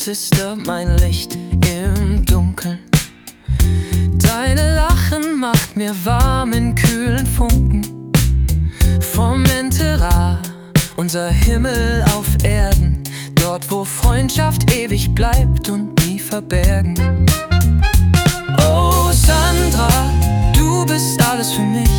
Sister, mein Licht im Dunkeln. Deine Lachen macht mir warm in kühlen Funken. Vom Enterra, unser Himmel auf Erden, dort wo Freundschaft ewig bleibt und nie verbergen. Oh Sandra, du bist alles für mich.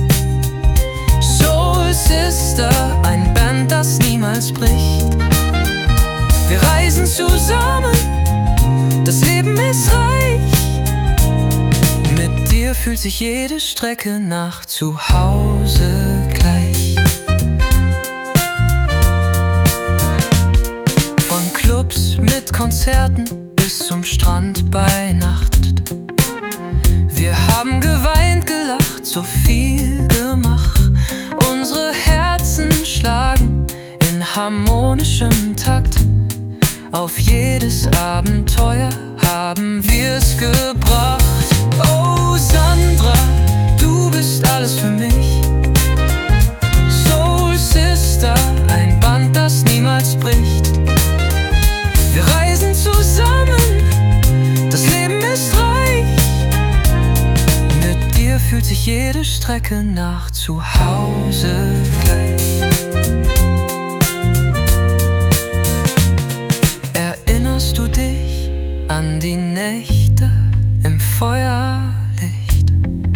Soul Sister, ein Band, das niemals bricht. Wir reisen zusammen, das Leben ist reich. Mit dir fühlt sich jede Strecke nach Zuhause gleich. Von Clubs mit Konzerten bis zum Strand bei Nacht. Wir haben geweint, gelacht, so viel gemacht. Unsere Herzen schlagen in harmonischem Takt. Auf jedes Abenteuer haben wir's gebracht. Oh Sandra, du bist alles für mich. Soul Sister, ein Band, das niemals bricht. Wir reisen zusammen, das Leben ist reich. Mit dir fühlt sich jede Strecke nach Zuhause gleich. Erinnerst du dich an die Nächte im Feuerlicht?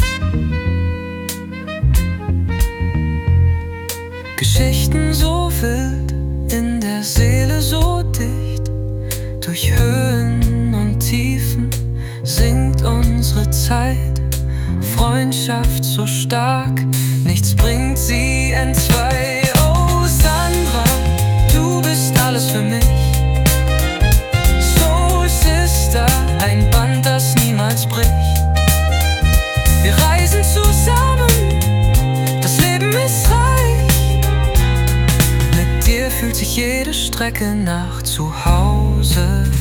Geschichten so wild, in der Seele so dicht. Durch Höhen und Tiefen singt unsere Zeit. Freundschaft so stark, nichts bringt sie entzwei. Oh Sandra, du bist alles für mich. Soul Sister, ein Band, das niemals bricht. Wir reisen zusammen, das Leben ist reich. Mit dir fühlt sich jede Strecke nach Zuhause